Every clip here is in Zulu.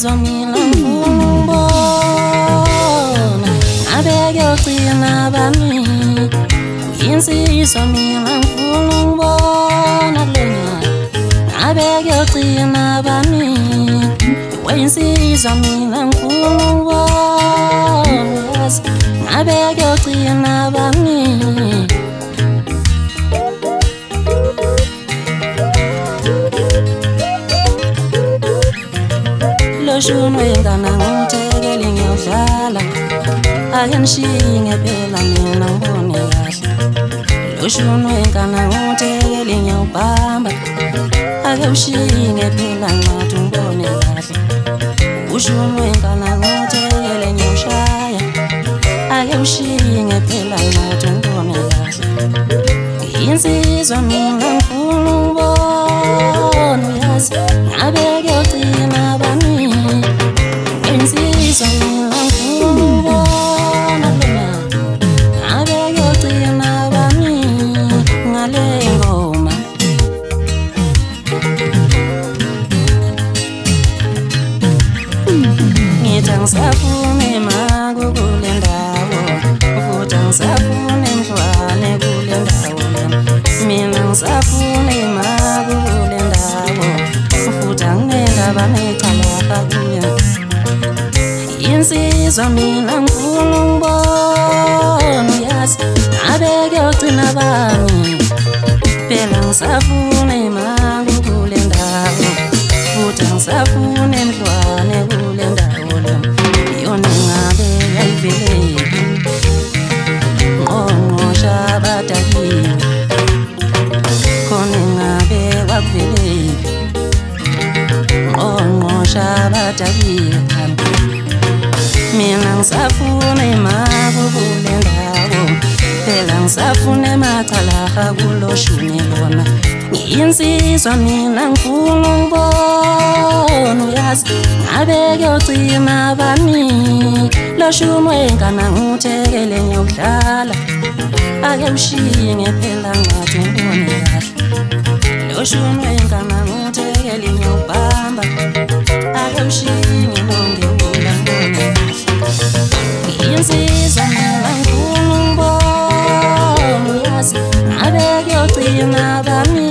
insizwa mina ngifuna ngabe kuyogcina bani insizwa mina ngifuna ngibona lena ngabe kuyogcina bani insizwa mina ngifuna ngibona ngabe kuyogcina bani Loshunwe ngana ngutekele ngiyodlala akenishinge phela mina ngibone kahle Loshunwe ngana ngutekele ngiyobamba ake ushinge phela ngathi ngibone kahle Ushunwe ngana ngutekele ngiyoshaya ake ushinge phela ngathi ngibone kahle Insizwa mina ngifuna ngibona uyazi ngabe kuyogcina bani Insizwa mina ngifuna ngibona lena ngabe kuyogcina bani ngale ngoma Ngithi angisafune makukule ndawo futhi angisafune mhlwane kule ndawo Mina ngisafune makukule ndawo futhi anginendaba necala kuya Insizwa mina ngifuna ngibona uyazi ngabe kuyogcina bani phela ngisafune makukule ndawo futhi angisafune mhlwane kule ndawo yona ngabe yayivele ngqongqosha abadakiwe khona ngabe wakuvele ngqongqosha abadakiwe Mina ngisafune makukule ndawo phela ngisafune macala kuloshune lona Insizwa mina ngifuna ngibona uyazi ngabe kuyogcina bani Loshunwe ngana ngutekele ngiyodlala ake ushinge phela ngathi ngibone kahle Loshunwe ngana ngutekele ngiyobamba ake ushinge lonke ngibone Insizwa mina ngifuna ngibona uyazi ngabe kuyogcina bani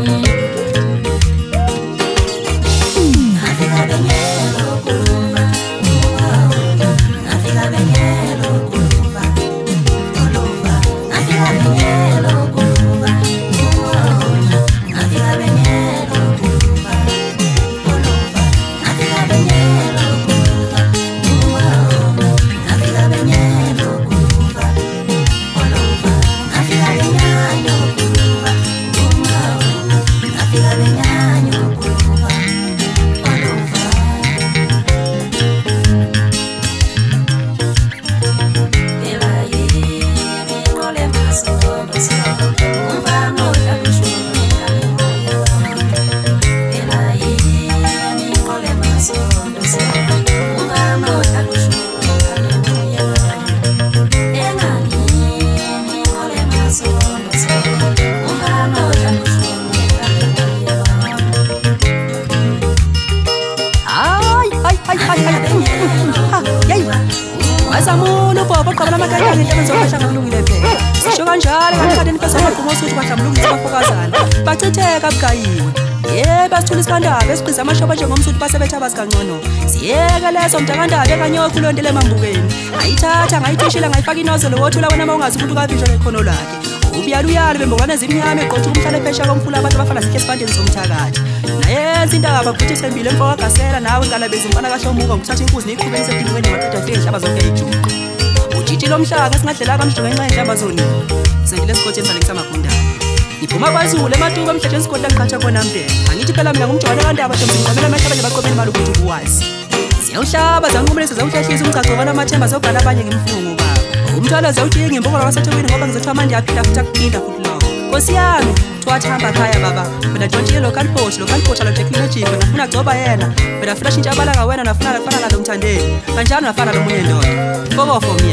Asamulu bobo qabala makanyane ntebenzo bashanga kulungile phela sisho kanjalo kanti phela soqhuma usuthi bahlambulungisa bafokazana bachitheka bugayiwe basithula isikandaba esiqiza amashoba njengomsuthi basebetha abazikangcono siyeke leso mntakandaba ekanyokho ulontele emambukeni ayithatha ngayithishila ngayifaka inozolo wothula wena mawungazi ukuthi ukabisho lekhono lakhe ubuyaluyalo bembongane ezimnyama eqotha umhlala ephesha komfula abantu abafana sikhe esibandeni somthakathi nayenza into akafuthi isembile emfoka gasela nawe ngalabezi mfana kahlomuka ngithatha inkuzi niyiqhubekise edingweni ngaqeda fike ihlaba zonke ejuqa ujitshile omhlaka singadlela kamhlungu ngenxa yehlaba zoni sengile esikotsheni sale kusamagundane Iphuma kwaZulu ematuba emhlanje esikole ngiqhatha khona mpela angithi phela mina ngumjwana kandaba nje ngicabela amahlaba nje baqobela imali ukuthi ukwazi siyawuhlaba zanqumulisa zawuhlehlisa umchacho wana amathemba zogala abanye ngimfungu baba umthwalo zawuthinga imbokolo waseThekwini ngoba ngizothi amanje yaphinda futhi akuqinda futhi lo Nkosi yami twathamba khaya baba mina George local post alo technology nafuna gcoba yena mina fresh intshabala ka wena nafuna nalo mthandeni kanjalo nafana lo munye ndoda foko for me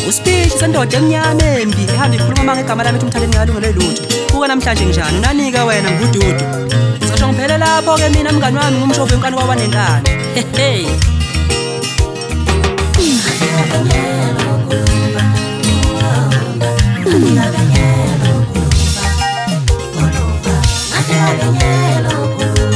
Usiphihli sendoda emnyama embi ehamba ikhuluma manga igama lami ethi umthandeni ngalungele lutho. Kuka namhlanje njani unanika wena ngududu. Ngisho ngiphele lapho ke mina mngani wami ngumshovu enkani kwabanenkani. Hey. Ngiyabengela ukuluba